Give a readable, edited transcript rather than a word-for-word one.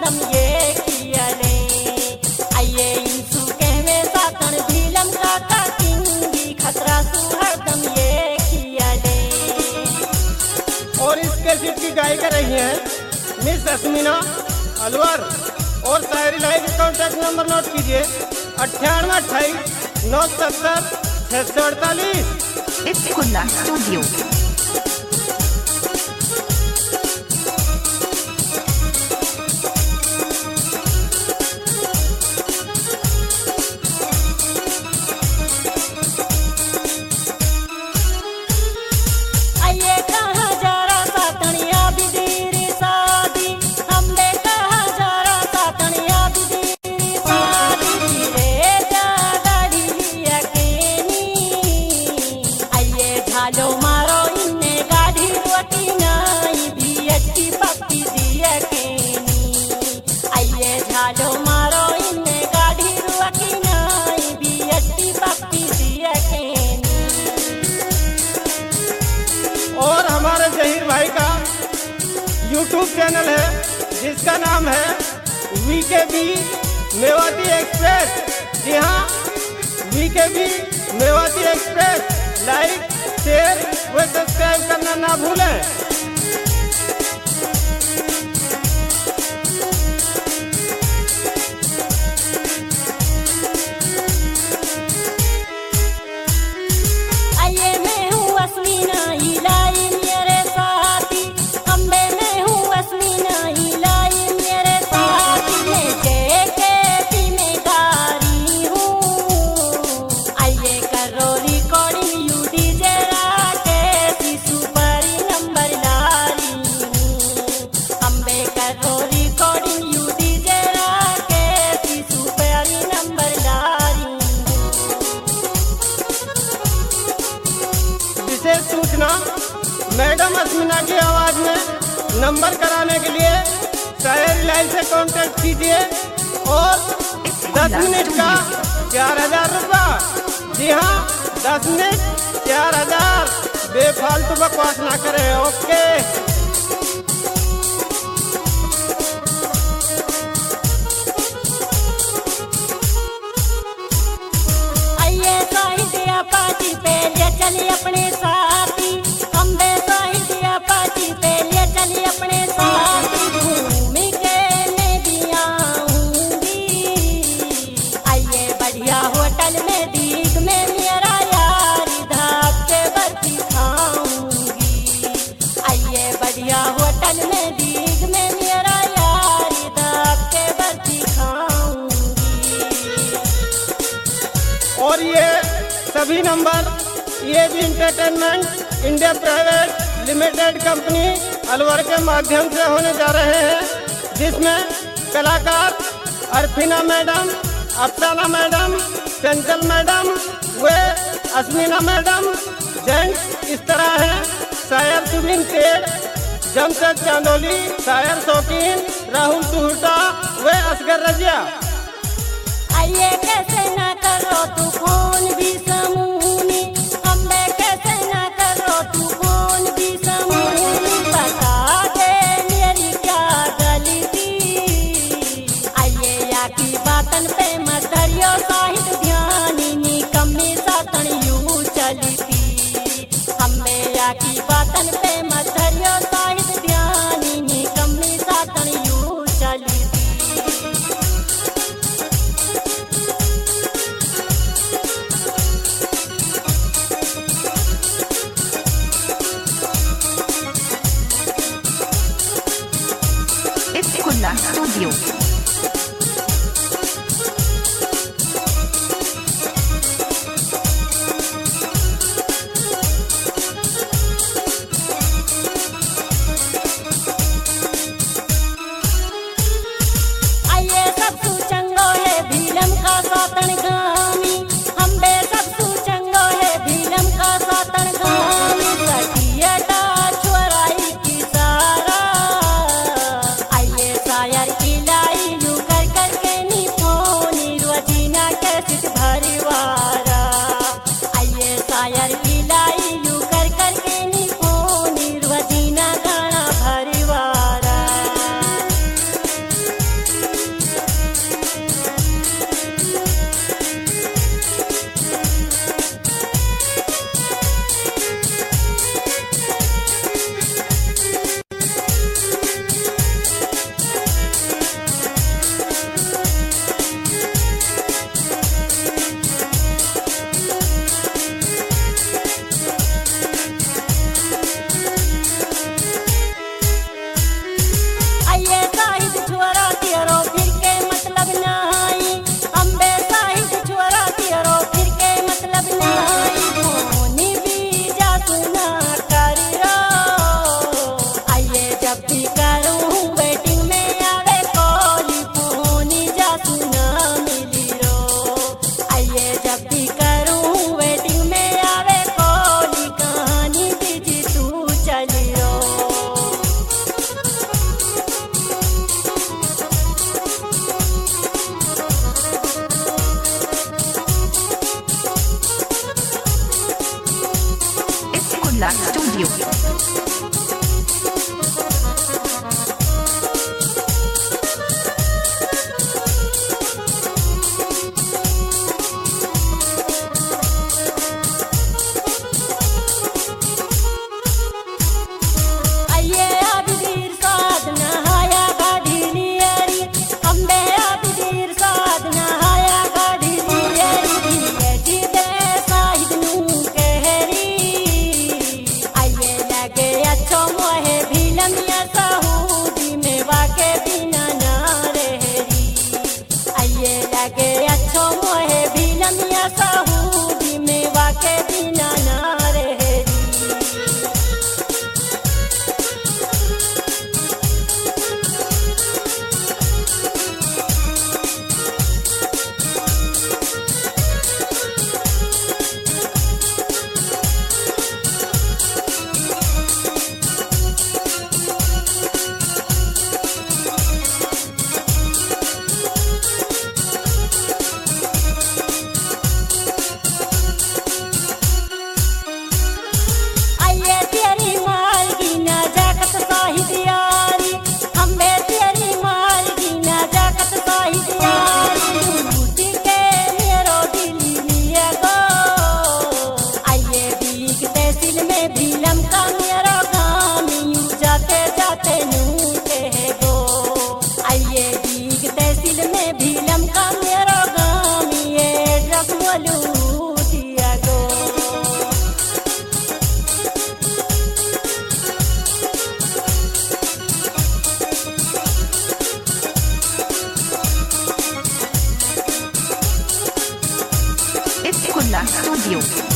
हरदम ये किया रे। आइए इंसु कहवे सातन फिल्म का किंगी खतरा सु हरदम ये किया रे। और इस कैसेट की गायिका रही हैं मिस अस्मिना अलवर। और शायरी लाइव कॉन्टैक्ट नंबर नोट कीजिए 9828-970-648। Escola Studio. आइए कहाँ जा रहा सातनिया बिदीरी शादी, हमने कहाँ जा रहा सातनिया बिदीरी शादी रे जा गाड़ी यकीनी। आइए झालो मारो इन्ने गाड़ी रोटी नाई भी अच्छी पप्पी दी यकीनी। आइए झालो मारो इन्ने गाड़ी रोटी नाई भी अच्छी पप्पी दी यकीनी। और हमारे जहीर भाई का YouTube चैनल है जिसका नाम है VKB मेवाती एक्सप्रेस। जी हाँ, VKB Mewati express. Like share व सब्सक्राइब करना ना भूलें। आइए मैं हूँ अस्मिना इलाई मेरे साथी, अम्बे मैं हूँ अस्मिना इलाई मेरे साथी। मैं JKB में गारी हूँ। आइए करो रिकॉर्डिंग यू डीजे राकेश सुपरी नंबर लारी हूँ। अम्बे करो रिकॉर्डिंग यू डीजे राकेश सुपरी नंबर लारी हूँ। विशेष सूचना, मैडम अस्मिना की आवाज में नंबर कराने के लिए शायरी लाइन से कांटेक्ट कीजिए। और 10 मिनट का 4000 रुपया। जी हाँ, 10 मिनट 4000। बेफालतू बकवास ना करें। ओके। आइए साहित्य पार्टी पे ले चलिए अपने साथी, अम्बे साहित्य पार्टी पे ले चलिए अपने साथी। घूमी के मैं भी आऊंगी। आइए बढ़िया होटल में दीग में मेरा यारी धाप के बर्फी खाऊंगी। आइए बढ़िया होटल में दीग में मेरा यारी धाप के बर्फी खाऊंगी। और ये सभी नंबर ये भी entertainment India private limited company Alwar के माध्यम से होने जा रहे हैं, जिसमें कलाकार Arfina madam, Afsana madam, Chanchal madam व अस्मिना मैडम। जेंट्स इस तरह हैं: शायर सुबिन सेठ, जमशेद चांदोली, शायर शौकीन, राहुल तुहुटा व असगर रजिया। आइए कैसे ना करो तू कौन भी समूनी, अम्बे कैसे ना करो तू कौन भी समूनी। बता दे मेरी क्या गलती। आइए या की बातन पे मत धरियो साहित ध्यानी, निकम्मी सातन यू चलती। हमें या की बातन पे मत धरियो साहित ध्यानी, निकम्मी सातन यू चलती। Escola Studio. आइए सब सुचंगो है भीलम का सातन गामी, अम्बे सब सुचंगो है भीलम का सातन गामी। सटियटा छोराई की सारा, आइए शायर की लाई यू कर कर के नी फोनी रोजीना कैसिट भरवारा। आइए शायर की लाई यू कर कर के नी फोनी रोजीना गाना भरवारा। Kula Studio. आइए आबिदीर साध नहाया गाड़ी लियरी अम्बे आबिदीर साध नहाया गाड़ी लियरी ये जीदे साहिद नू कहरी आइए लगे अच्छो मोहे भी लमिया साहूदी में वाके बिना ना रहरी आइए लगे अच्छो मोहे भी लमिया साहूदी में वाके बिना ना रहरी आइए तेरी मालगी ना जाकत साहिद यारी हम्बे तेरी मालगी ना जाकत साहिद यारी बूटी के मेरो दिली लिया गो आइए बीक तहसील में भी लमका मेरो गामी जाते जाते नू कह गो आइए बीक तहसील में भी लमका मेरो गामी ये ड्रग बोलू दिया गो It's Kula Studio.